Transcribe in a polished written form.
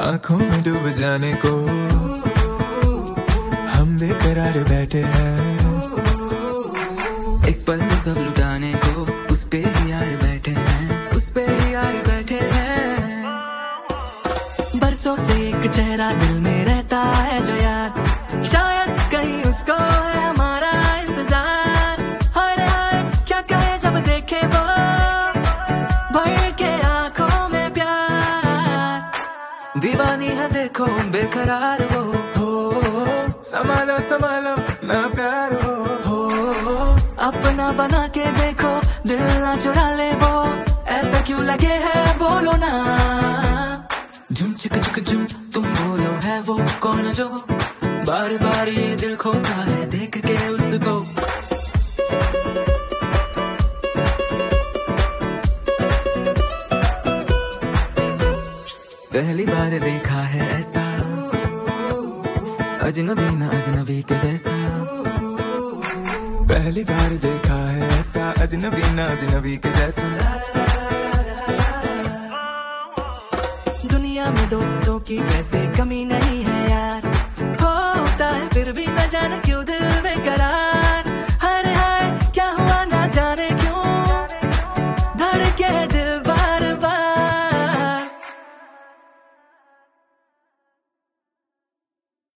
आंखों में डूब जाने को हम बेकरार बैठे हैं। एक पल में सब लुटाने को उस पे ही यार बैठे हैं, उस पे ही यार बैठे हैं। बरसों से एक चेहरा दिल में रहता है जो यार, शायद कहीं उसको है हमारा इंतजार। हाय हाय क्या कहे जब देखे वो भर के आंखों में प्यार। दीवानी है देखो बेकरार हो, संभालो संभालो ना प्यार हो। अपना बना के देखो दिल ना चुरा ले वो, ऐसा क्यों लगे है बोलो ना। झुम चिक चिक झुम तुम बोलो है वो कौन जो बार बार ये दिल खोता है देख के उसको। पहली बार देखा है ऐसा अजनबी ना अजनबी के जैसा। पहली बार देखा है ऐसा अजनबी ना अजनबी के जैसा। दुनिया में दोस्तों की वैसे कमी नहीं है यार, होता है फिर भी न जाने क्यों दिल बेकरार।